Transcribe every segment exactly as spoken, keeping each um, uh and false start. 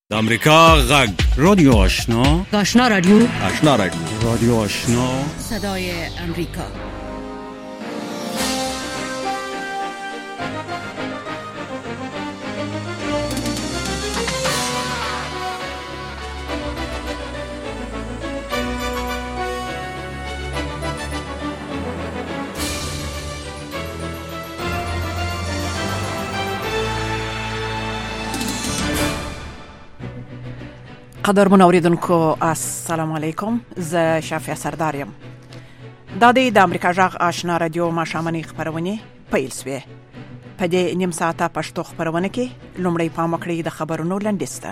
د امریکا غږ رادیو آشنا آشنا رادیو آشنا رادیو رادیو آشنا صدای امریکا. قدرمن اوریدونکو السلام علیکم، زه شافیا سردارم. دا د امریکا غږ آشنا رادیو ماشامنی خبرونه پیل سوې. په دې نیم ساعته پښتو خبرونه کې لومړی پام وکړئ د خبرونو لنډیسته.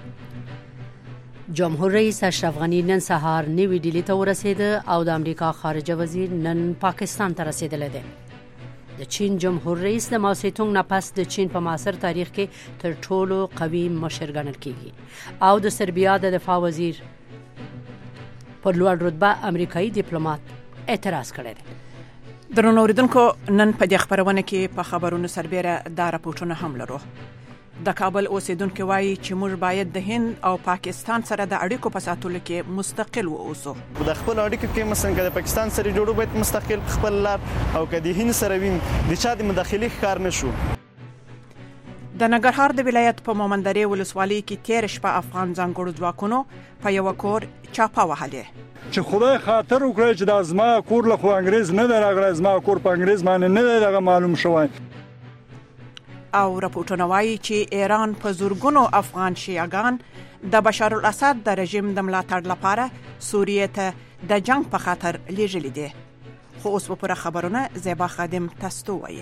جمهور رئیس اشرف غنی نن سهار نیوی ډیلی ته ورسېد او د امریکا خارجه وزیر نن پاکستان ته رسیدلی دی. د چین جمهور رئیس د ماو سېتونګ نه پس د چین په معاصر تاریخ کې تر ټولو قوي مشر ګڼل کیږي او د سربیا د دفاع وزیر پر لوړ رتبه امریکایي ډیپلوماټ اعتراض کړی دی. درنو اوریدونکو، نن په دې خبرونه کې په خبرونو سربېره دا راپورټونه هم لرو. د کابل اوسیدونکو وایي چې موږ باید د هند او پاکستان سره د اړیکو په ساتلو کې مستقل واوسو. د خپل اړیکو کې مثلا د پاکستان سره جوړو باید مستقل خپل لار او که د هند سره وین د چا د مداخلې ښکار نشو. د ننګرهار د ولایت په مومندرې ولسوالۍ کې تیر شپه افغان ځانګړو ځواکونو په یو کور چاپه وهلې چې خدای خاطر وکړي چې د ازما کور له خو انګريز نه درغله، ازما کور په انګريز باندې نه دغه معلوم شوی. او راپورټونه وایي چې ایران په زورګونو افغان شیعاګان د بشار الاسد د رژیم د ملاتړ لپاره سوریې ته د جنگ په خاطر لیږلي دي. خو اوس په پوره خبرونه زیبا خادم تاسو وایي.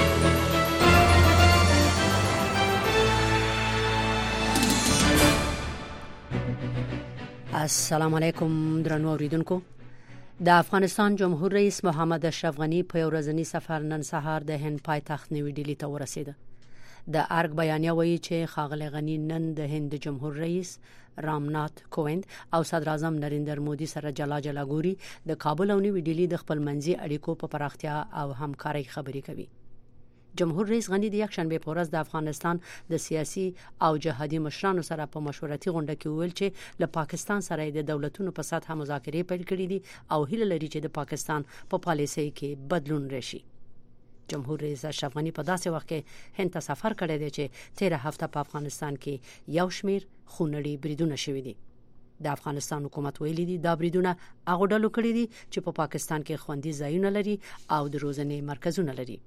السلام علیکم درنو اوریدونکو. د افغانستان جمهور رئیس محمد اشرف غنی په یو ورځنی سفر نن سهار د هند پایتخت نیوی ډیلی ته ورسېد. د ارګ بیانیه وایي چې ښاغلی غنی نن د هند جمهور رئیس رامنات کوویند او صدر اعظم نریندر مودي سره جلا جلا ګوري د کابل او نیوی ډیلی د خپل منځي اړیکو په پراختیا او همکارۍ خبرې کوي. جمهور رئیس غنی د یکشنبه په ورځ د افغانستان د سیاسي او جهادي مشرانو سره په مشورتي غونډه کې ویل چې له پاکستان سره د دولتونو په سطح مذاکرې پیل کړې دي او هیله لري چې د پاکستان په پالیسۍ کې بدلون راشي. جمهور رئیس اشرف غنی په داسې وخت کې هند ته سفر کړی دی چې تیره هفته په افغانستان کې یو شمیر خونړي بریدونه شوي دي. د افغانستان حکومت ویلي دي دا بریدونه هغو ډلو کړي دي چې په پا پاکستان کې خوندي ځایونه لري او د روزنې مرکزونه لري.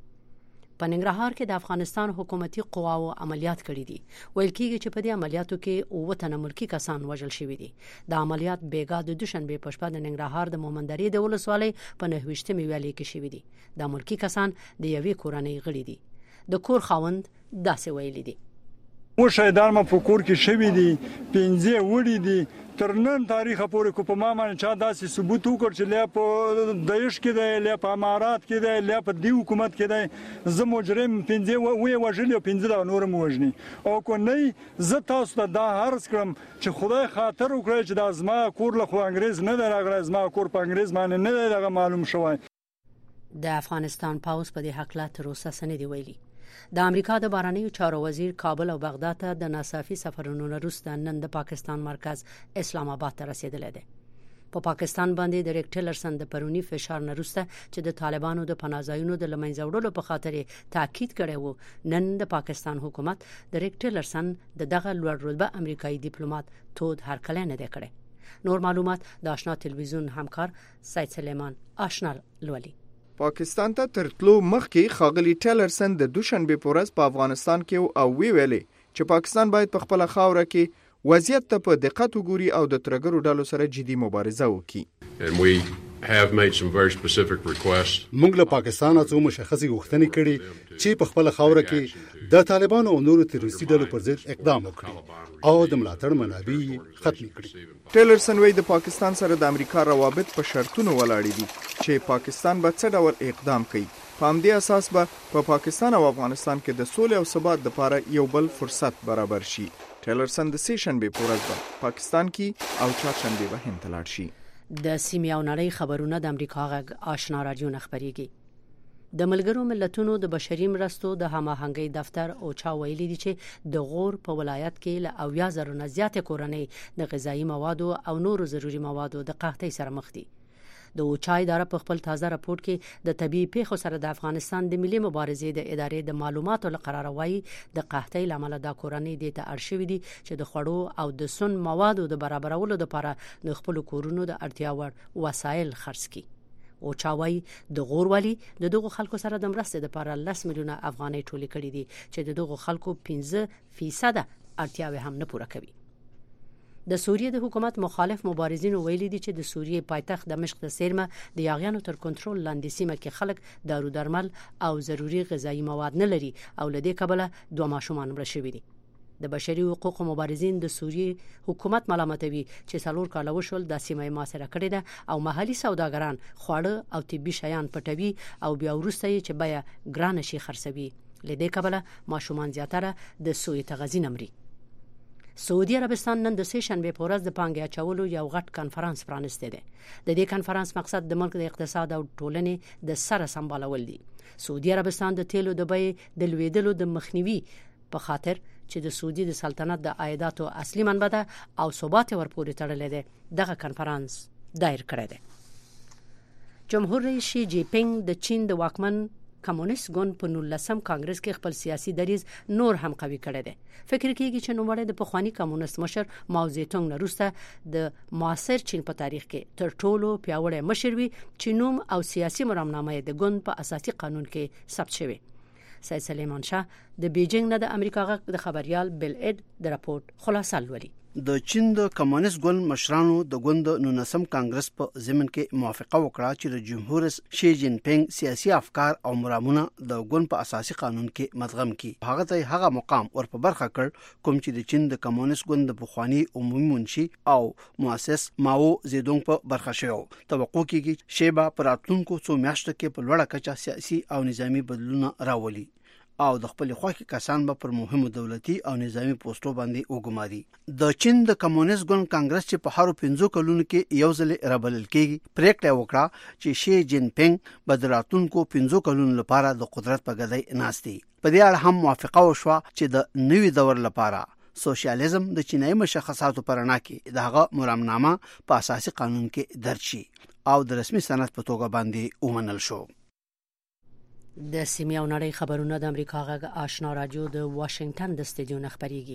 په ننګرهار کې د افغانستان حکومتي قواو عملیات کړي دي. ویل کېږي چې په دې عملیاتو کې اووه تنه ملکي کسان وژل شوي دي. د عملیات بیګا د دوشنبه په شپه د ننګرهار د مومندرې د ولسوالۍ په نهه ویشتمې ویالې کې شوي دي. د ملکي کسان د یوې کورنۍ غړي دي. د کور خاوند داسې ویلي دي: و شهیدان ما په کور کې شوي دي، پنځه وړي دي. تر نن تاریخ پورې کو په ما باندې چا داسې ثبوت وکړ چې لا په دایښ کې دی، لا په امارات کې دی، لا په دی حکومت کې دی. زه مجرم پنځه وې وژلې او پنځه دا نور موجني او کو نه. زه تاسو ته دا عرض کړم چې خدای خاطر وکړي چې د ازما کور له خو انګريز نه درغله، ازما کور په انګريز باندې نه دغه معلوم شوی. د افغانستان پاوز په دې حق لا تر اوسه څه نه دی ویلي. د امریکا د بهرنیو چارو وزیر کابل او بغداد ته د ناڅاپي سفرونو وروسته نن د پاکستان مرکز اسلام آباد ته رسیدلی دی. په پا پاکستان باندې د ریک ټیلرسن د پرونی فشار وروسته چې د طالبانو د پناهځایونو د لمنځه وړلو په خاطر تاکید کړی وو، نن د پاکستان حکومت د ریک ټیلرسن د دغه لوړ رتبه امریکایي ډیپلوماټ تود هرکلی نه دی کړی. نور معلومات د آشنا تلویزیون همکار سید سلیمان آشنا لولي. پاکستان ته ترتلو مخکې ښاغلی ټیلرسن د دوشنبه په ورځ په افغانستان کې او وی ویلي چې پاکستان باید په خپل خاوره کې وضعیت ته په دقت وګوري او د ترګرو ډلو سره جدي مبارزه وکړي. have made some very specific requests. موږ له پاکستان څخه مشخصي غوښتنې کړې چې په خپل خاوره کې د طالبانو او نورو تروریستي ډلو پر ضد اقدام وکړي او د ملاتړ منابع ختم کړي. ټیلرسن وایي د پاکستان سره د امریکا روابط په شرطونو ولاړ دي چې پاکستان به څه ډول اقدام کوي. په همدې اساس به په پاکستان او افغانستان کې د سولې او ثبات لپاره یو بل فرصت برابر شي. ټیلرسن د سې شنبه په ورځ په پاکستان کې او چهارشنبه به هند ته لاړ شي. د سیمې او نړۍ خبرونه د امریکا غږ آشنا رادیو نه خبرېږي. د ملګرو ملتونو د بشري مرستو د هماهنګۍ دفتر اوچا ویلي دي چې د غور په ولایت کې له اویا زره نه زیاتې کورنۍ د غذایي موادو او نورو ضروري موادو د قحطۍ سره مخ دي. د اوچا اداره په خپل تازه راپور کې د طبي پیښو سره د افغانستان د ملي مبارزې د ادارې د معلوماتو لقرار وایي د قحطۍ لامل د کورنۍ د ته اړ شوې دي چې د خوړو او د سون موادو د برابرولو لپاره د خپل کورونو د اړتیا وړ وسایل خرڅ کړي. او چاوي د غوروالي د دغه خلکو سره د مرستې لپاره لس میلیونه افغانۍ ټولې کړې دي چې د دغه خلکو پنځه فیصد اړتیاوې هم نه پوره کوي. د سوریې د حکومت مخالف مبارزینو ویلي دي چې د سوریې پایتخت دمشق د سیمه د یاغیانو تر کنټرول لاندې سیمه کې خلک دارو درمل او ضروري غذایی مواد نه لري او لدې کبله دوه ماشومان مړه شوي دي. د بشري حقوقو مبارزین د سوریې حکومت ملامتوي چې څلور کاله وشول د سیمه محاصره کړې ده او محلي سوداګران خواړه او طبي شیان پټوي او بیا وروسته یې چې بیا ګران شي خرڅوي. لدې کبله ماشومان زیاتره د سوی تغذیه نمري. سعودي عربستان نن د سه شنبه په ورځ د پانګې اچولو یو غټ کانفرنس پرانسته ده. د دې کانفرنس مقصد د ملک د اقتصاد او ټولنې د سره سمبالول دي. سعودي عربستان د تیلو د بیې د لویدلو د مخنیوي په خاطر چې د سعودي د سلطنت د عایداتو اصلي منبع ده او ثبات ورپورې تړلې ده دغه کانفرنس دایر کړی دی. جمهور رئیس شي جی پینګ د چین د واکمن کمونیست ګوند په نولسم کانګرس کې خپل سیاسي دریځ نور هم قوي کړی دی. فکر کیږي چې نوموړی د پخوانی کمونیست مشر ماو زیتونګ نه وروسته د معاصر چین په تاریخ کې تر ټولو پیاوړی مشر وي چې نوم او سیاسي مرامنامه د ګوند په اساسي قانون کې ثبت شوی. سید سلیمان شاه د بیجینګ نه د امریکا غږ د خبريال بل اډ د راپورټ خلاصه لولي. د چین د کمونیست ګوند مشرانو د ګوند نونسم کانګرس په ضمن کې موافقه وکړه چې د جمهور رئیس شي جین پینګ سیاسي افکار او مرامونه د ګوند په اساسي قانون کې مدغم کړي. هغه ته هغه مقام ور په برخه کړ کوم چې د چین د کمونیست ګوند د پخوانی عمومي منشي او مؤسس ماو زیدونګ په برخه شو. توقع کیږي چې شیبا پر راتلونکو څو میاشتو کې په لوړه کچه سیاسي او نظامی بدلونه راولي او د خپل خواخي کسان به پر مهمو دولتي او نظامی پوسټو باندې وګماري. د چین د کمونیست ګوند کانګرس چې په هارو پنځو کلونو کې یو ځل رابلل کېږي پریکړه وکړه چې شي جین پینګ بدراتونکو پنځو کلونو لپاره د قدرت په ګدای ناستي. په دې اړه هم موافقه وشوه چې د نوي دور لپاره سوشلیزم د چینایي مشخصاتو پرنا کې دغه مرامنامه په اساسي قانون کې درج شي او د رسمي سند په توګه باندې ومنل شو. د سیمې او نړۍ خبرونه د امریکا غږ آشنا رادیو د واشنگټن د استودیو نه خبريږي.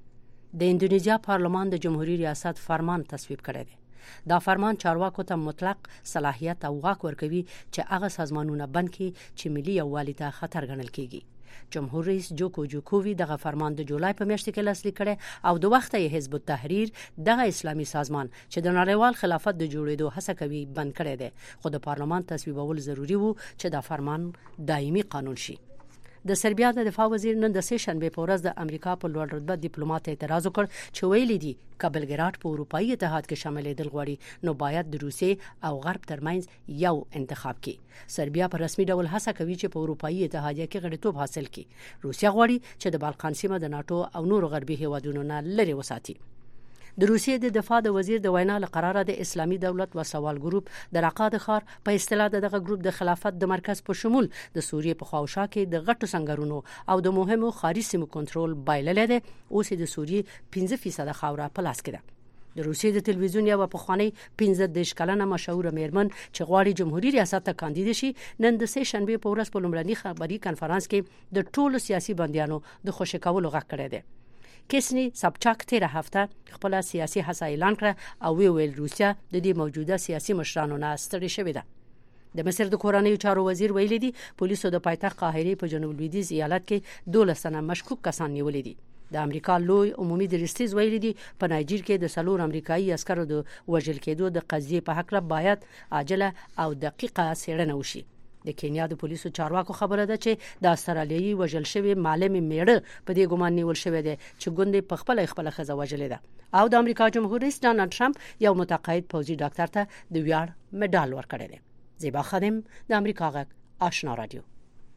د اندونیزیا پارلمان د جمهوریت ریاست فرمان تصویب کړی دی. دا فرمان چارواکو ته مطلق صلاحیت او واک ورکوي چې هغه سازمانونه بند کړي چې ملي یووالي ته خطر ګڼل کیږي. جمهور رئیس جوکو جوکووی دغه فرمان د جولای په میاشت کې لاسلیک کړي او د وخت یې حزب التحریر دغه اسلامي سازمان چې د نړیوال خلافت د جوړېدو هڅه کوي بند کړی دی. خو د پارلمان تصویبول ضروری وو چې دا فرمان دایمي قانون شي. د سربیا د دفاع وزیر نن د سه شنبه په ورځ د امریکا په لوړ رتبه ډیپلوماټ اعتراض وکړ چې ویلي دي کابلګراد په اروپאי اتحاد کې شاملېدل غواړي نو باید د روسیې او غرب ترمنځ یو انتخاب کړي. سربیا په رسمي ډول هڅه کوي چې په اروپאי اتحادیه کې غړیتوب حاصل کړي. روسیا غواړي چې د بالکان سیمه د ناتو او نورو غربي هیوادونو نه لري وساتي. د روسیې د دفاع د وزیر د وینا لقراره د اسلامي دولت و سوال ګروپ د راقاد خار په اصطلاح دغه ګروپ د خلافت د مرکز په شمول د سوریې په خواوشا کې د غټو سنگرونو او د مهمو خارجي سیمو کنټرول بایللې ده. اوس د سوریې پنځه فیصد خاوره په لاس کې ده. د روسیې د تلویزیون یو پخوانی پنځه دیش کلنه مشهور میرمن چې غواړي جمهوریت ریاست ته کاندید شي نن د سه شنبه په ورځ په لومړني خبري کانفرنس کې د ټولو سیاسي بندیانو د خوشی کولو غږ کړی دی. کیسنی سابچاک تیر هفته خپل سیاسي هڅه اعلان کړ او وی ویل روسیا د دې موجوده سیاسي مشرانو نه ستړي شوې ده. د مصر د کورنیو چارو وزیر ویلي دي پولیسو د پایتخت قاهره په جنوب لویدیځ ایالت کې دولس تنه مشکوک کسان نیولې دي. د امریکا لوی عمومي درستیز ویلي دي په نایجیر کې د سلور امریکایي عسکرو د وژل کېدو د قضیې په حق باید عاجله او دقیقه څېړنه وشي. د کینیا د پولیسو چارواکو خبره ده چې د استرالیایي وژل شوی معلم میړه په دې ګمان نیول شوی دی چې ګوندې په خپل خپل خزه وژلې ده او د امریکا جمهور رئیس ډانلډ ټرمپ یو متقاعد پوځي ډاکټر ته د ویاړ مډال ورکړی دی. زیبا خادم د امریکا غږ آشنا رادیو.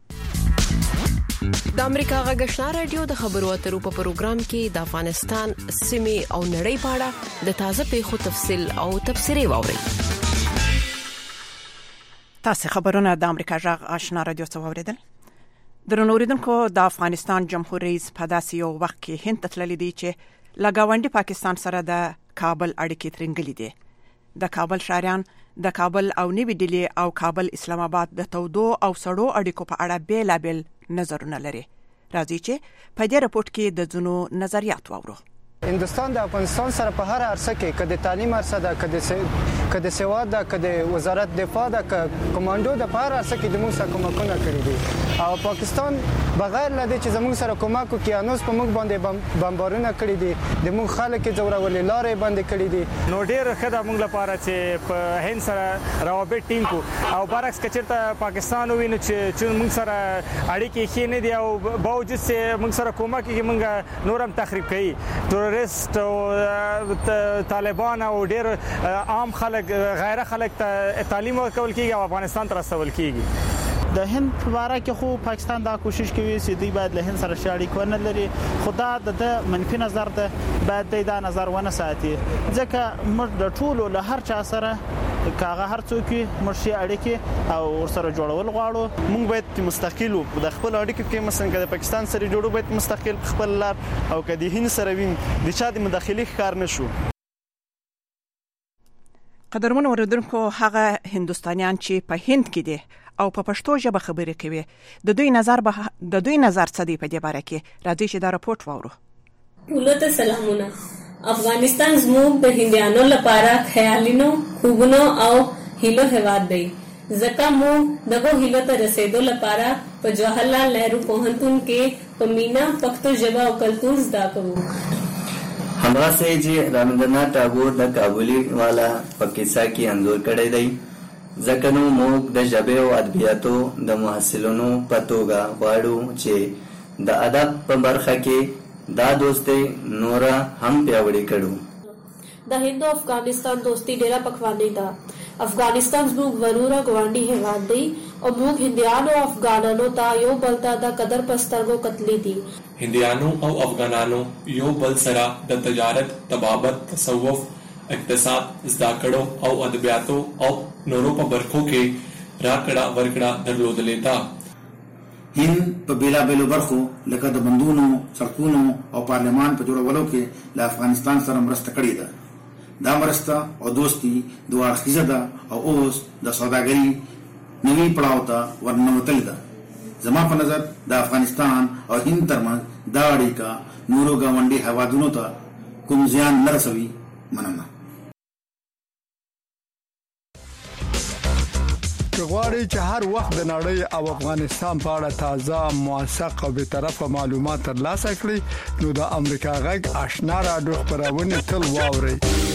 د امریکا غږ آشنا رادیو د خبرو اترو په پروګرام کې د افغانستان سیمې او نړۍ په اړه د تازه پیښو تفصیل او تبصرې واوري. تاسو خبرونه د امریکا جغ آشنا رادیو څخه اوریدل. درنو اوریدونکو، د افغانستان جمهور رئیس په داسې یو وخت کې هند ته تللی دی چې له ګاونډي پاکستان سره د کابل اړیکې ترنګلې دي. د کابل شاریان د کابل او نوی ډیلی او کابل اسلام آباد د تودو او سړو اړیکو په اړه بیلابل نظرونه لري. راځي چې په دې رپورت کې د ځینو نظریات واورو. هندستان د افغانستان سره په هر عرصه کې کده تعلیم عرصه ده، کده کده سواد ده، کده وزارت دفاع ده، کمانډو د په هر عرصه کې د موږ سره کومکونه کړی دي او پاکستان بغیر لدی چې زموږ سره کومک وکړي انوس په موږ باندې بمبارونه کړی دي، د موږ خلک زورولې لارې باندې کړی دي. نو ډیر خدای موږ لپاره چې په هند سره روابط ټینګ کو او برعکس کچرته پاکستان ویني چې موږ سره اړیکې خې نه دي او باوجود چې موږ سره کومک کوي موږ نورم تخریب کوي. تروریست او طالبان او ډیر عام خلک غیر خلک ته تعلیم ورکول کیږي او افغانستان ته رسول کیږي. د هند په اړه کې خو پاکستان دا کوشش کوي چې دوی باید له هند سره شاړې کول لري، خدا د منفي نظر ده باید دا نظر ونه ساتي، ځکه موږ د ټولو له هر چا سره کاغه هر څوک مرشي اړیکې او ورسره جوړول غواړو. موږ باید مستقل وو د خپل اړیکو کې، مثلا د پاکستان سره جوړو باید مستقل خپل لار او کدي هند سره وین د چا د مداخلي ښکار نشو. قدرمن اوریدونکو، هغه هندستانیان چې په هند کې دي او په پښتو ژبه خبرې کوي، د دوی نظر به د دوی نظر څه دی په دې باره کې. راځي چې دا راپورټ واورو. ټولو سلامونه. افغانستان زموږ د هندیانو لپاره خیالینو، خوبونو او هیلو هیواد دی، ځکه موږ دغه هیلو ته رسیدو لپاره په جواهرلال نهرو پوهنتون کې په مینا پښتو ژبه او کلتور زده کوو. همداسې چې رابندرناث ټاګور د کابلی والا په کیسه کې انځور کړی دی، ځکه نو موږ د ژبې او ادبیاتو د محصلینو په توګه غواړو چې د ادب په برخه کې دا دوستي نورا هم پیاوړې کړو. د هند او افغانستان دوستي ډیره پخوانی ده. افغانستان زموږ ورور غونډي هیواد دی او موږ هندیانو او افغانانو ته یو بل ته د قدر پسترګو کتلې دي. هندیانو او افغانانو یو بل سره د تجارت، طبابت، تصوف، اقتصاد، زده کړو او ادبیاتو او نورو په برخو کې راکړه ورکړه درلودلې ده. هند په بیلابیلو برخو لکه د بندونو، سړکونو او پارلمان په جوړولو کې له افغانستان سره مرسته کړې ده. دا مرسته او دوستي دوه اړخیزه ده او اوس د سوداګري نوي پړاو ته ورننوتلې ده. زما په نظر د افغانستان او هند ترمنځ دا اړیکه نورو ګاونډي هیوادونو ته کوم زیان نه رسوي. مننه. غواړئ چې هر وخت د نړۍ او افغانستان په اړه تازه، موثق او بیطرفه معلومات ترلاسه کړئ نو د امریکا غږ آشنا رادیو خبرونه تل واورئ.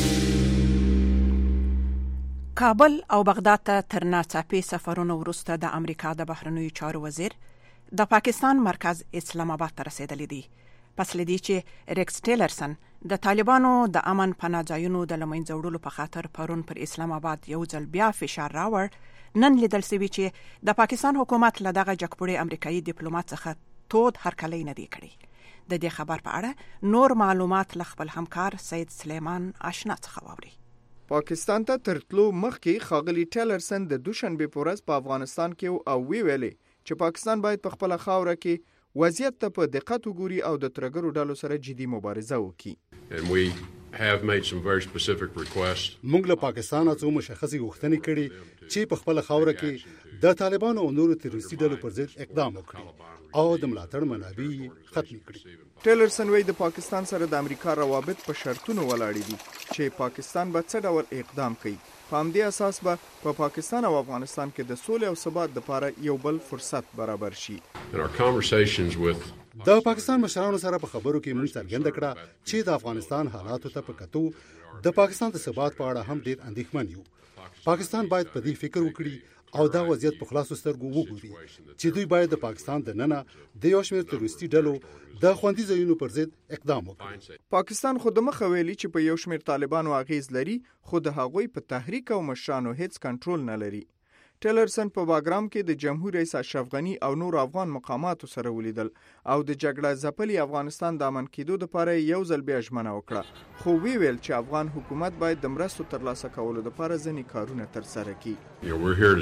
کابل او بغداد ته تر ناڅاپي سفرونو وروسته د امریکا د بهرنیو چارو وزیر د پاکستان مرکز اسلام آباد ته رسیدلی دی. پس لدی چې ریکس ټیلرسن د طالبانو د امن پناه ځایونو د لمنځه وړلو په خاطر پرون پر اسلام آباد یو ځل بیا فشار راوړ، نن لیدل شوی چې د پاکستان حکومت له دغه جګپوړي امریکایي ډیپلوماټ څخه تود هرکلی نه دی کړی. د دې خبر په اړه نور معلومات له خپل همکار سید سلیمان آشنا څخه واوري. پاکستان ته ترتلو مخکې ښاغلي ټیلرسن د دوشنبه په ورځ په افغانستان کې او وی ویلي چې پاکستان باید په خپل خاوره کې وضعیت ته په دقت وګوري او د ترګرو ډلو سره جدي مبارزه وکړي. have made some very specific requests. موږ له پاکستان څخه مشخصي غوښتنې کړې چې په خپل خاوره کې د طالبانو او نورو تروریستي ډلو پر ضد اقدام وکړي او د ملاتړ منابع ختم کړي. ټیلرسن وایي د پاکستان سره د امریکا روابط په شرطونو ولاړ دي چې پاکستان به څه ډول اقدام کوي. په همدې اساس به په پا پاکستان او افغانستان کې د سولې او ثبات لپاره یو بل فرصت برابر شي. In our conversations with د پاکستان مشرانو سره په خبرو کې موږ څرګنده کړه چې د افغانستان حالاتو ته په کتو د پاکستان د ثبات په اړه هم ډېر اندېښمن یو. پاکستان باید په دې فکر وکړي او دا وضعیت په خلاصو سترګو وګوري چې دوی باید د پاکستان د ننه د یو شمېر تروریستي ډلو د خوندي ځایونو پر ضد اقدام وکړي. پاکستان خو د مخه ویلي چې په یو شمېر طالبانو اغیز لري، خو د هغوی په تحریک او مشرانو هیڅ کنټرول نه لري. ټیلرسن په باګرام کې د جمهور رئیس اشرف غنی او نور افغان مقاماتو سره ولیدل او د جګړه ځپلي افغانستان د امن کېدو لپاره یو ځل بیا ژمنه وکړه، خو وی ویل چې افغان حکومت باید د مرستو ترلاسه کولو لپاره ځینې کارونه ترسره کړي.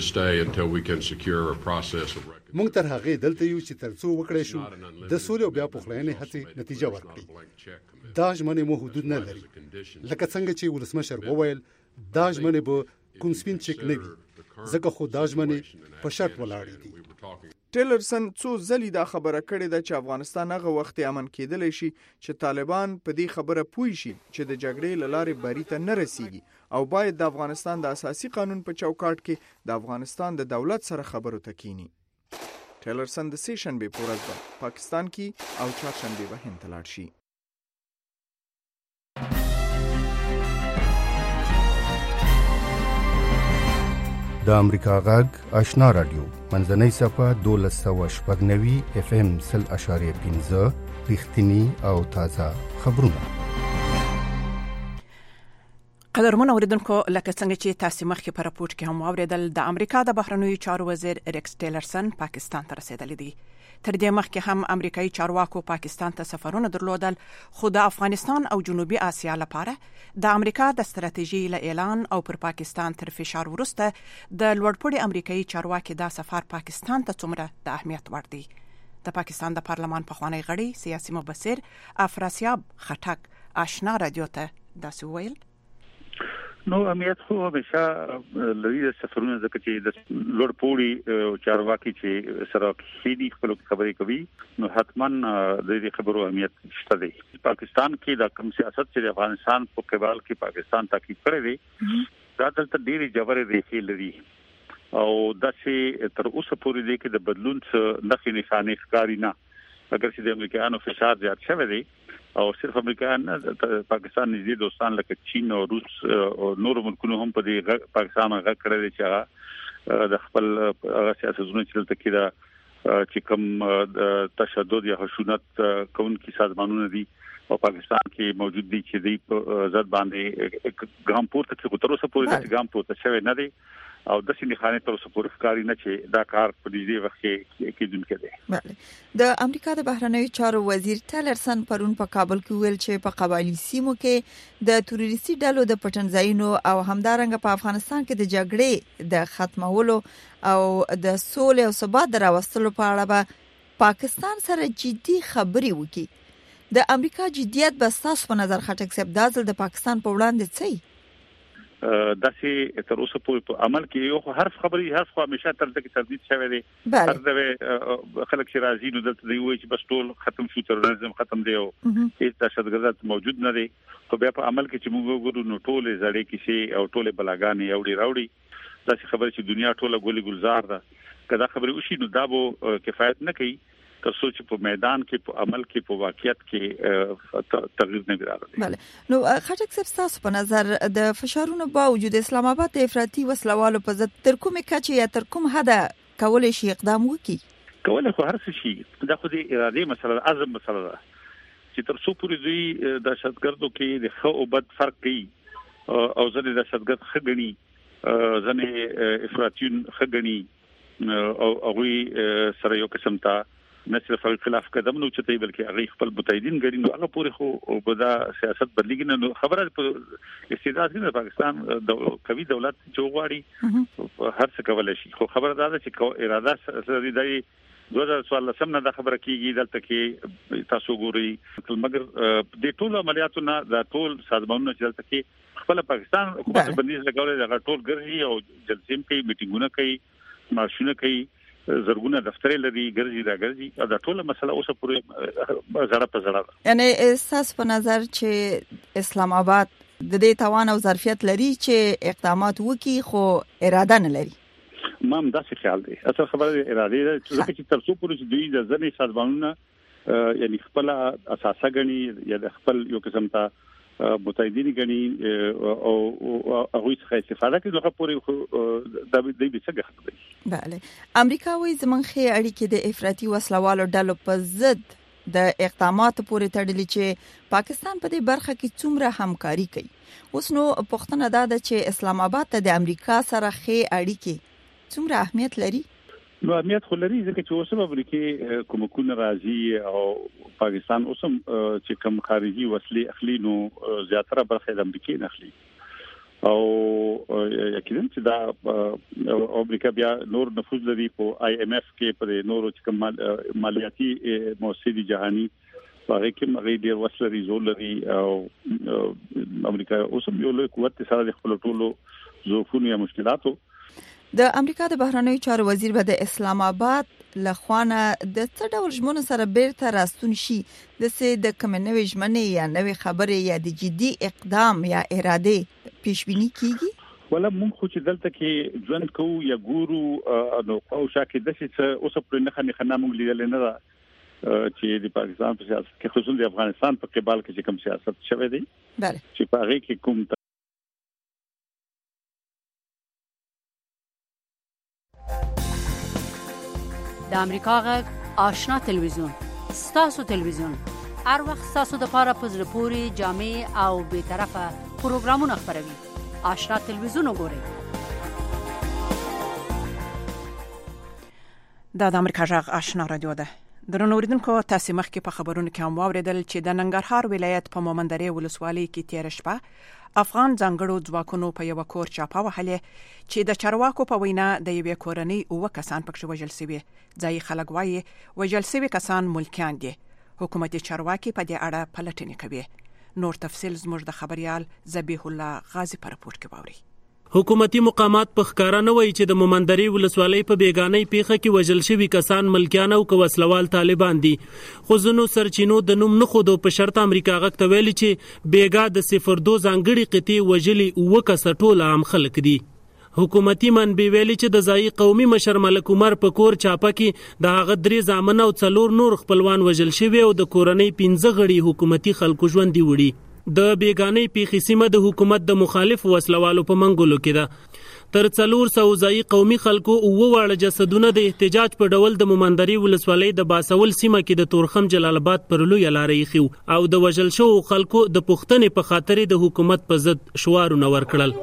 موږ تر هغه دلته یو چې ترڅو وکړای شو د سولې او بیا پخلاینې هڅې نتیجه ورکړي. دا ژمنې مو حدود نه لري، لکه څنګه چې ولسمشر وویل دا ژمنې به کوم سپین چک نه وي، ځکه خو دا ژمنې په شرط ولاړې دي. ټیلرسن څو ځلې دا خبره کړې ده چې افغانستان هغه وخت امن کېدلی شي چې طالبان په دې خبره پوه شي چې د جګړې له لارې بری ته نه رسیږي او باید د افغانستان د اساسي قانون په چوکاټ کې د افغانستان د دولت سره خبرو ته کینی. ټیلرسن د سې شنبې په ورځ په پاکستان کې او چهارشنبې به هند ته لاړ شي. د امریکا غږ آشنا رادیو منځنۍ صفه دولس سوه شپږ نوي اف ام سل اشاریه پنځه رښتینی او تازه خبرونه. قدرمن اوریدونکو، لکه څنګه چې تاسو مخکې په راپورټ کې هم واوریدل، د امریکا د بهرنیو چارو وزیر ریکس ټیلرسن پاکستان ته رسیدلی دی. تر دې مخکې هم امریکایي چارواکو پاکستان ته سفرونه درلودل، خو د افغانستان او جنوبي اسیا لپاره د امریکا د ستراتیژي له اعلان او پر پاکستان تر فشار وروسته د لوړپوړي امریکایي چارواکي دا سفر پاکستان ته څومره د اهمیت وړ دی. د پاکستان د پارلمان پخوانی غړي سیاسي مبصر افراسیاب خټک آشنا رادیو ته داسې وویل: نو امیت خو همیشه لري سفرونه ځکه چې د لوړ پوړي چارواکي چې سره خېدي خپل خبرې کوي، نو حتما د دې خبرو اهمیت شته دی. پاکستان کې د کوم سیاست چې افغانستان په قبال کې پاکستان تاکید کړی دی، دا دلته ډېری جوړې ریښې لري او داسې تر اوسه پورې دی کې د بدلون څخه نښې نښانې ښکاري نه، اگر چې د امریکایانو فشار زیات شوی دی او صرف امریکایان نه، پاکستان نږدې دوستان لکه چین او روس او نور ملکونو هم په دې پاکستان غږ کړی دی چې د خپل سیاستونو چې دلته کې دا چې کوم تشدد یا خشونت کوونکي سازمانونه دي او پاکستان کې موجود دي چې د ضد باندې ګام پورته کې تر اوسه پورې د ګام پورته شوی نه دی او د سینې خانه تر اوسه پورې ښکاری نه چې دا کار په دې وخت کې کېدونکې دی. بله، د امریکا د بهرنیو چارو وزیر ټیلرسن پرون په کابل کې ویل چې په قبایلی سیمو کې د تروریستي ډلو د پټنځایونو او همدارنګه په افغانستان کې د جګړې د ختمولو او د سولې او ثبات د راوستلو په اړه به پاکستان سره جدي خبرې وکړي. د امریکا جديت به تاسو په نظر خټک صاحب دازل د پاکستان په وړاندې څه داسې تر اوسه پورې په عمل کې یو حرف خبري حرف خو همیشه تر دې کې تردید شوی دی. هر دغه خلک چې راځي نو دلته دی وایي چې بس ټول ختم شو، تروریزم ختم دی او هیڅ دهشتګرد موجود نه دی، خو بیا په عمل کې چې موږ وګورو نو ټول زړې کیسې او ټول بلاګانې اوړي راوړي. داسې خبره چې دنیا ټوله ګولي ګلزار ده، کدا خبره وشي نو دا به کفایت نه کوي تر څو چې په میدان کې په عمل کې په واقعیت کې تغییر نه راغلی. بله، نو خټک صاحب تاسو په نظر د فشارونو باوجود اسلام آباد د افراطي وسلوالو په ضد تر کومه کچه یا تر کوم حد کولای شي اقدام وکړي؟ کولای خو هر څه شي، دا خو د ارادې مسله، عزم مسله ده چې تر څو پورې دوی د دهشتګردو کې د ښه او بد فرق کوي او ځنې دهشتګرد ښه ګڼي، ځنې افراطیون ښه ګڼي او هغوی سره یو قسم ته نه صرف خلاف قدم نو چته بلکې هغه خپل متحدین ګرځي، نو هغه پورې خو بدا سیاست بدلیږي نه. خبره په استعداد کې پاکستان د قوي دولت چوغواړي هر څه کولای شي، خو خبره دا ده چې اراده سره دی دوه هزار څوارلسم نه دا خبره کیږي دلته کې تاسو ګوري، مګر د ټول عملیاتو نه د ټول سازمانونو چې دلته کې خپل پاکستان حکومت بندیز لګولې دا ټول ګرځي او جلسې کوي، میټینګونه کوي، مارشونه کوي، زرګونه دفتر لري، ګرځي را ګرځي، دا ټول مسله اوسه پورې زړه په زړه ده. یعنی احساس په نظر چې اسلام آباد د دې توان او ظرفیت لري چې اقدامات وکړي خو اراده نه لري؟ ما هم داسې خیال دی. اصل خبره اراده ده چې چې تر څو پورې چې دوی د ځنې سازمانونه یعنی خپل اساسه غني یا د خپل یو قسم ته متحدین غني او هغه څه استفاده کوي نو پورې د دې بيڅه غوښتي. بله، امریکا وایي زمونږ خې اړیکې د افراطي وسلوالو ډلو په ضد د اقداماتو پورې تړلي چې پاکستان په دې برخه کې څومره همکاري کوي. اوس نو پښتنه دا ده چې اسلام آباد ته د امریکا سره خې اړیکې څومره اهمیت لري؟ نو اهمیت خو لري ځکه چې اوس په امریکا کومکونه راځي او پاکستان اوس هم چې کوم خارجي وسلې اخلي نو زیاتره برخه د امریکا نه اخلي او یقینا چې دا امریکا بیا نور نفوذ لري په آی ایم اف کې په نورو چې کوم مالیاتي موسسې جهاني هغه کې مغې ډیر وسلې زول لري او امریکا اوس هم یو لوی قوت سره خپل ټولو ظروفونو یا مشکلاتو د امریکا د بهرنیو چارو وزیر به د اسلام آباد لخوانه د څه ډول ژمنو سره بیرته راستون شي د څه د کوم نوې ژمنې یا نوې خبرې یا د جدي اقدام یا اراده پیشبینی کیږي؟ ولا مونږ خو چې دلته کې ځوان کو یا ګورو نو او شاکه د څه اوس په نه خنه خنه مونږ لیدل نه دا چې د پاکستان په سیاست کې خصوصا د افغانستان په قبال کې کوم سیاست شوه دی بله چې په هغه کې کوم د امریکا غږ آشنا تلویزیون ستاسو تلویزیون هر وخت ستاسو د پاره په زړه پوري جامع او به طرفه پروګرامونه خبروي. آشنا تلویزیون وګورئ. دا د امریکا غږ آشنا رادیو ده. درنو اوریدونکو تاسو مخکې په خبرونو کې هم واوریدل چې د ننګرهار ولایت په مومندرې ولسوالۍ کې تیر شپه افغان ځانګړو ځواکونو په یو کور چاپه وهلې چې د چارواکو په وینا د یوې کورنۍ اوه کسان پکې وژل شوي. ځای خلک وایي وژل شوي کسان ملکیان دي. حکومتي چارواکي په دې اړه پلټنې کوي. نور تفصیل زموږ د خبريال ذبیح الله غازی پر راپور کې باوري. حکومتي مقامات په ښکارا نه وایي چې د مومندرې ولسوالۍ په بیگانۍ پیخه کې وژل شوي کسان ملکیان او کوسلوال طالبان دي. خو ځینو سرچینو د نوم نه خودو په شرط امریکا غږ ته ویلي چې بیګا د صفر دو ځانګړي قطعې وژلي اوه کسه ټول عام خلک دي. حکومتي منبع ویلي چې د ځایي قومي مشر ملک عمر په کور چاپه کې د هغه درې زامن او څلور نور خپلوان وژل شوي او د کورنۍ پنځه غړي حکومتي خلکو ژوندي وړي. د بیگانۍ پیخي سیمه د حکومت د مخالف وسلوالو په منګولو کې ده. تر څلور سوه ځایي قومي خلکو اوه واړه جسدونه د احتجاج په ډول د مومندرې ولسوالۍ د باسول سیمه کې د تورخم جلال آباد پر لویه لاره ایښي او د وژل شوو خلکو د پوښتنې په خاطر د حکومت په ضد شعارونه ورکړل.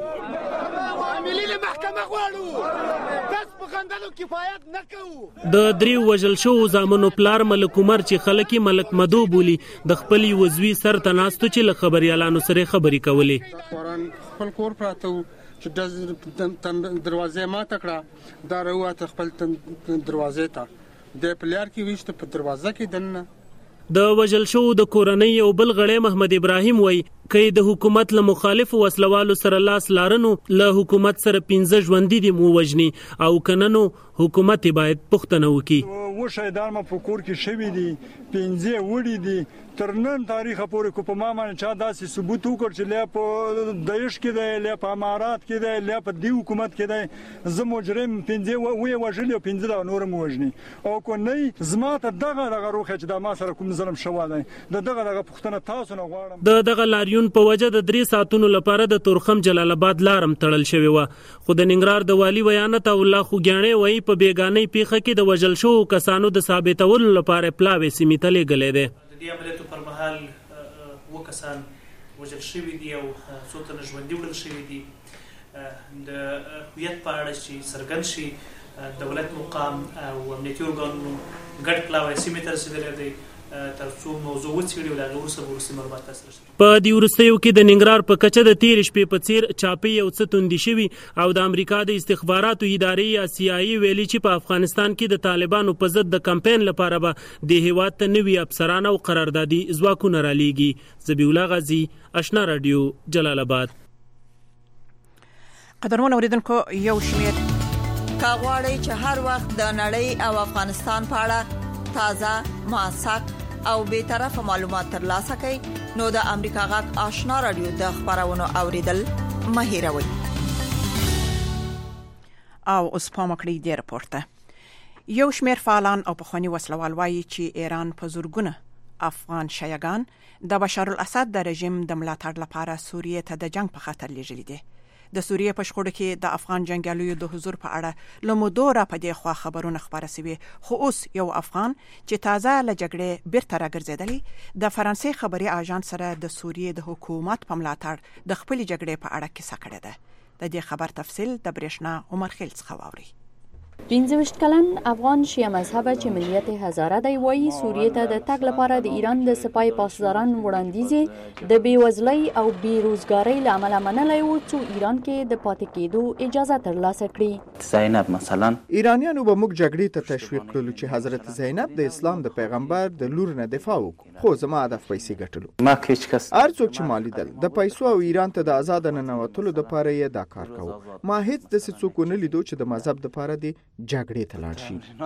د دریو وژل شوو زامنو پلار ملک عمر چې خلک ملک مدو بولی د خپل وزوی سر تناستو چې له خبريالانو سره خبرې کولې. قرآن خپل کور پراته چې د دروازې ما تکړه دا راوته خپل دروازې ته د پلیار کې وشته په دروازه کې دنه. د وژل شوو د کورنۍ یو بل غړی محمد ابراهیم وای کای د حکومت له مخالف وسلوالو سره لاس لارنو له حکومت سره پنځه ژوندۍ دي مو وجني او کننو حکومت باید پښتنه وکي. و شهیدان ما په کور کې شوي دي پنځه وړي دي تر نن تاریخ پورې کو په ما باندې چا داسې ثبوت وکړ چې لا په دایښ کې دی لا په امارات کې دی لا په دی حکومت کې دی زه مجرم پنځه وې وژل او پنځه دا نور مو وژني او کو نه زما ته دغه دغه روخه چې د ما سره کوم ظلم شوه دی د دغه دغه پښتنه تاسو نه غواړم. د دغه لاریون په وجه د درې ساعتونو لپاره د تورخم جلال آباد لارم تړل شوی و. خو د ننګرهار د والی ویانت الله خوګیانې وایي په بیگانۍ پیخه کې د وژل شوو کسانو د ثابتولو لپاره پلاوي سیمې ته لېږلی دی. د دې عملیاتو پر مهال اووه کسان وژل شوي دي او څو تنه ژوندي وړل شوي دي. د هویت په اړه چې څرګند شي دولت مقام او امنیتي ارګانونو ګډ پلاوی سیمې ته رسېدلی دی ترڅو موضوع وڅېړي او له هغې وروسته به وروستي معلومات تاسو ته رسوي. په دې وروستیو کې د ننګرهار په کچه د تېرې شپې په څېر چاپې یو څه توندې شوي او د امریکا د استخباراتو ادارې یا سی آی ای ویلي چې په افغانستان کې د طالبانو په ضد د کمپاین لپاره به د هېواد ته نوي افسران او قراردادي ځواکونه رالیږي. ذبیح الله غازي آشنا رادیو جلال آباد. قدرمن اوریدونکو یو شمیر کا غواړئ چې هر وخت د نړۍ او افغانستان په اړه تازه موثق او به طرفه معلومات ترلاسه کړئ نو د امریکا غږ آشنا رادیو د خبرونو اوریدل مه هېروئ. او اوس پام وکړئ د راپورته. یو شمیر فعالان او پخوانی وسلوال وایي چې ایران په زورګونه افغان شیعاګان د بشار الاسد د رژیم د ملاتړ لپاره سوریې ته د جنگ په خاطر لیږلي دي. د سوریې په شخړو کې د افغان جنگیالیو د حضور په اړه لمدو را پدې خوا خبرونه خبره شوي خو اوس یو افغان چې تازه له جګړې بیرته راګرځېدلی د فرانسې خبري اژانس سره د سوریې د حکومت په ملاتړ د خپل جګړې په اړه کیسه کړې ده. د دې خبر تفصیل د برېښنا عمر خیل څخه واوري. پنځه ویشت کلن افغان شیعه مذهبه چې ملیت هزاره دی وایي سوریې ته د تګ لپاره د ایران د سپای پاسداران وړاندیز د بیوزلۍ او بیروزګارۍ له امله منلی و څو ایران کې د پاتې کېدو اجازه ترلاسه کړي. زینب مثلا ایرانیانو به موږ جګړې ته تشویق کړلو چې حضرت زینب د اسلام د پیغمبر د لور نه دفاع وکړو، خو زما هدف پیسې ګټلو. ما هیڅ کس هر څوک چې ما لیدل د پیسو او ایران ته د آزاد ننوتلو دپاره یې دا کار کوو. ما هیڅ داسې څوک ونه لیدو چې د مذهب دپاره دی جګړې ته لاړ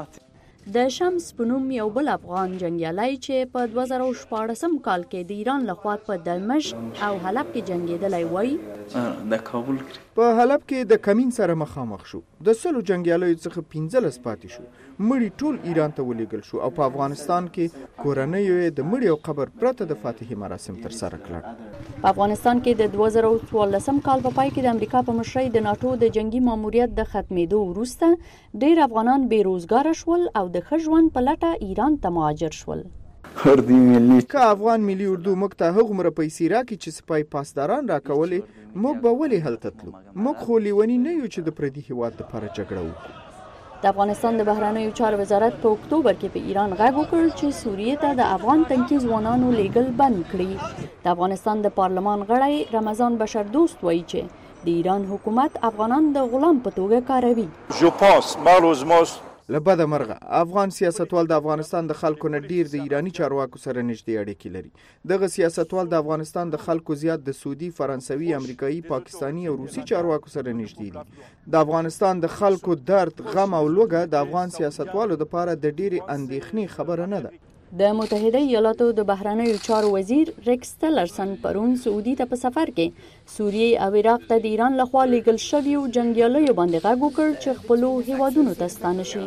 شي. د شمس په نوم یو بل افغان جنګیالی چې په دوه زره شپاړسم کال کې د ایران لخوا په دمشق او حلب کې جنګېدلی وایي د کابل په حلب کې د کمین سره مخامخ شو. د سلو جنګیالیو څخه پنځلس پاتې شو. مړي ټول ایران ته ولېږل شو او په افغانستان کې کورنیو یې د مړي او قبر پرته د فاتحې مراسم ترسره کړل. په افغانستان کې د دوه زره څوارلسم کال په پای کې د امریکا په مشرۍ د ناټو د جنگي ماموریت د ختمېدو وروسته ډېر افغانان بیروزګاره شول او د ښه ژوند په لټه ایران ته مهاجر شول. اردو ملي که افغان ملي اردو موږ ته هغومره پیسې راکړي چې سپای پاسداران راکولې، موږ به ولې هلته تلو؟ موږ خو لیوني نه یو چې د پردي هېواد لپاره جګړه وکړو. د افغانستان د بهرنیو چارو وزارت په اکتوبر کې په ایران غږ وکړ چې سوریې ته د افغان تنکي ځوانانو لیږل بند کړي. د افغانستان د پارلمان غړی رمضان بشردوست وایي چې د ایران حکومت افغانان د غلام په توګه کاروي. جو پاس مالوزموس له بده مرغه افغان سیاستوال د افغانستان د خلکو نه ډیر د ایرانی چارواکو سره نږدې اړیکې لري. دغه سیاستوال د افغانستان د خلکو زیات د سعودي، فرانسوي، امریکایي، پاکستانی او روسي چارواکو سره نږدې دي. د افغانستان د خلکو درد، غم او لوږه د افغان سیاستوالو لپاره د ډیرې اندېښنې خبره نه ده. د متحده ایالاتو د بهرنیو چارو وزیر ریکس تلرسن پرون سعودي ته په سفر کې سوریې او عراق ته د ایران لخوا لیږل شویو جنګیالیو باندې غږ وکړ چې خپلو هیوادونو ته ستانه شي.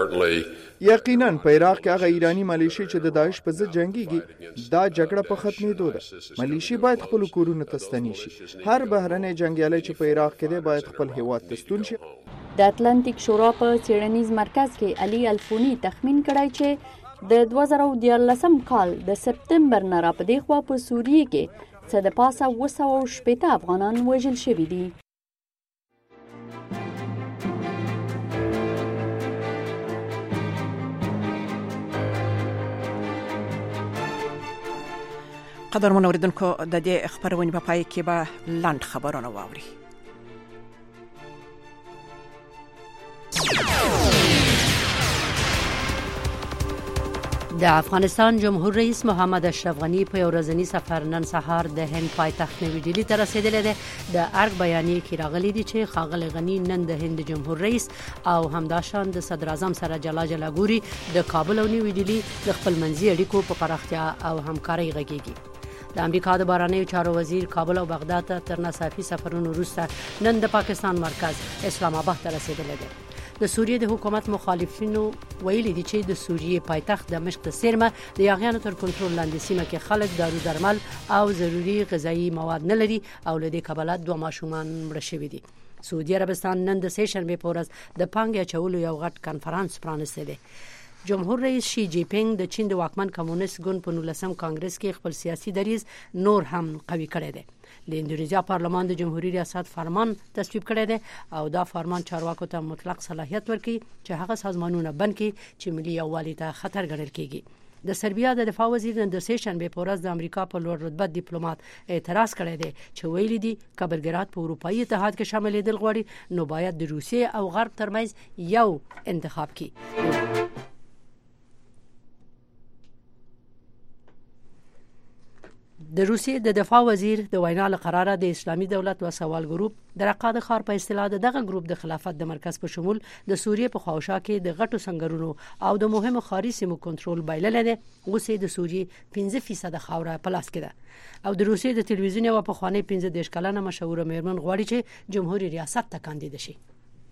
یقینا په عراق کې هغه ایرانی ملیشي چې د داعش په ضد جنگيږي دا جګړه په ختمېدو ده. ملیشي باید خپل کورونو ته ستنې شي. هر بهرنی جنګیالی چې په عراق کې دی باید خپل هیواد ته ستون شي. د اتلانتیک شورا په څېړنیز مرکز کې علي الفونی تخمین کړی چې د دوه زره دیارلسم کال د سپتمبر نه را پدې خوا په سوریې کې څه د پاسه اوه سوه شپېته افغانان وژل شوي دي. قدرمن اوریدونکو د دې خبرونې په پای کې به لاند خبرونه واوري. د افغانستان جمهور رئیس محمد اشرف غنی په یو ورځني سفر نن سهار د هند پایتخت نوی ډیلی ته رسیدلی دی. د ارګ بیانیې کې راغلی دی چې ښاغلی غنی نن د هند جمهور رئیس او همداشان د صدر اعظم سره جلا جلا ګوري. د کابل او نوی ډیلی د خپلمنځي اړیکو په پراختیا او همکارۍ غږیږي. د امریکا د بهرنیو چارو وزیر کابل او بغداد ته تر ناڅاپي سفرونو وروسته نن د پاکستان مرکز اسلام آباد ته رسیدلی دی. د سوریې د حکومت مخالفینو ویلي دي چې د سوریې پایتخت دمشق د سرمه د یاغیانو تر کنټرول لاندې سیمه کې خلک دارو درمل او ضروري غذایی مواد نه لري او له دې کبله دوه ماشومان مړه شوي دي. سعودي عربستان نن د سه شنبې په ورځ د پانګې اچولو یو غټ کنفرانس پرانستی دی. جمهور رئیس شي جی پینګ د چین د واکمن کمونیست ګوند په نولسم کانګرس کې خپل سیاسي دریځ نور هم قوي کړی دی. د اندونیزیا پارلمان د جمهوریت ریاست فرمان تصویب کړی دی او دا فرمان چارواکو ته مطلق صلاحیت ورکوي چې هغه سازمانونه بند کړي چې ملي یووالي ته خطر ګڼل کیږي. د سربیا د دفاع وزیر نن د سه شنبې په ورځ د امریکا په لوړ رتبه ډیپلوماټ اعتراض کړی دی چې ویلي دي که بلګراد په اروپایي اتحاد کې شاملېدل غواړي نو باید د روسیې او غرب ترمنځ یو انتخاب کړي. د روسیې د دفاع وزیر د وینا له قراره د اسلامي دولت و سوال ګروپ د رقاد خار په اصطلاح دغه ګروپ د خلافت د مرکز په شمول د سوریې په خواوشا کې د غټو سنگرونو او د مهمو خاري سیمو کنټرول بایلل دي. اوسې د سوریې پنځه فیصد خاوره په لاس کې ده او د روسیې د تلویزیون او په خوانې پنځه دیش کلنه مشهور میرمن غواړي چې جمهوریت ریاست ته کاندید شي.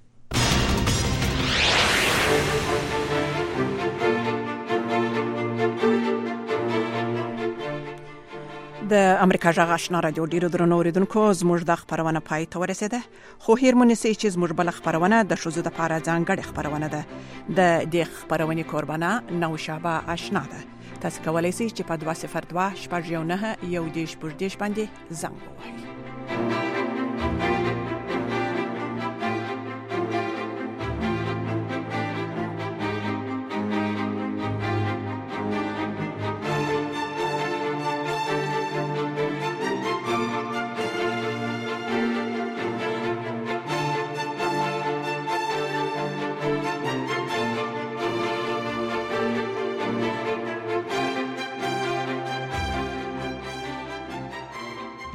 د امریکا جغ آشنا رادیو ډیرو درنو اوریدونکو زموږ د خبرونه پای ته ورسیده خو هیر مونږ چې زموږ بل خبرونه د شوزو د پاره ځانګړي خبرونه ده د دې خبرونه قربانه نوشابه آشنا ده. تاسو کولای شئ چې په دوه صفر دوه شپږ یو نه یو دیش پر دیش باندې زنګ ووهئ.